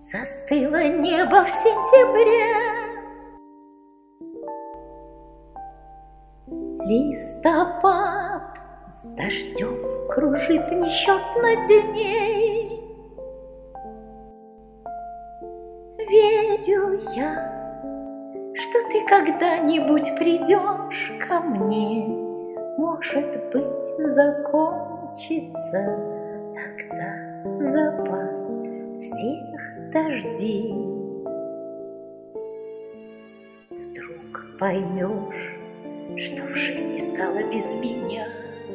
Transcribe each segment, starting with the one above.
Застыло небо в сентябре. Листопад с дождем кружит несчетно дней. Верю я, что ты когда-нибудь придешь ко мне. Может быть, закончится тогда запас всех дождей. Вдруг поймешь, что в жизни стало без меня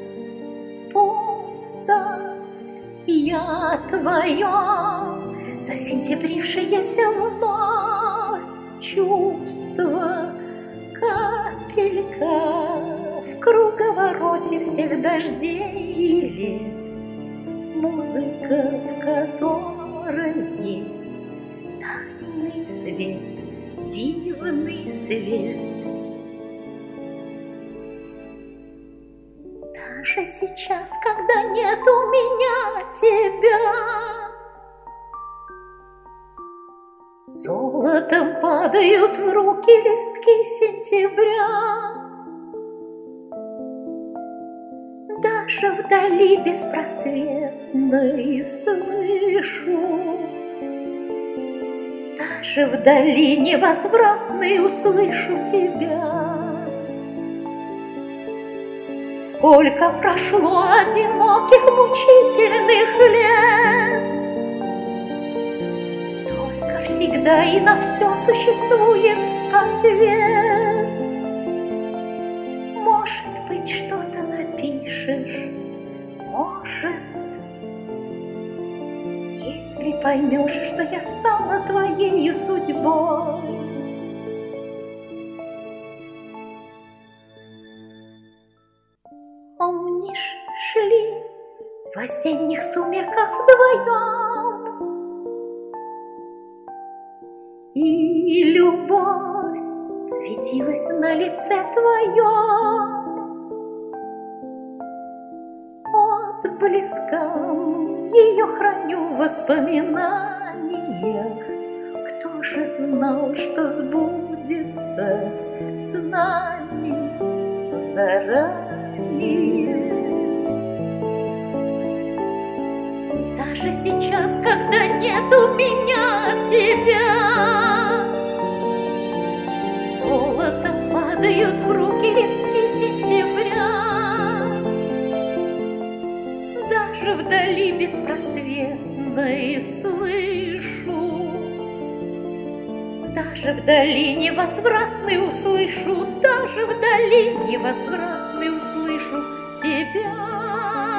пусто. Я твое засентябрившееся вновь чувство, капелька в круговороте всех дождей и лет, музыка, в которой есть тайный свет, дивный свет. Даже сейчас, когда нет у меня тебя, золотом падают в руки листки сентября. Даже вдали беспросветной слышу, даже вдали невозвратной услышу тебя. Сколько прошло одиноких мучительных лет, только всегда и на все существует ответ. Может быть, что-то напишешь, может, если поймешь, что я стала твоею судьбой. Помнишь, шли в осенних сумерках вдвоем, и любовь светилась на лице твоем. Отблеском ее храню в воспоминаниях. Кто же знал, что сбудется с нами заранее? Даже сейчас, когда нет у меня тебя, золотом падают в руки листки сентября. Даже вдали беспросветной слышу, даже вдали невозвратный услышу, даже вдали невозвратный услышу тебя.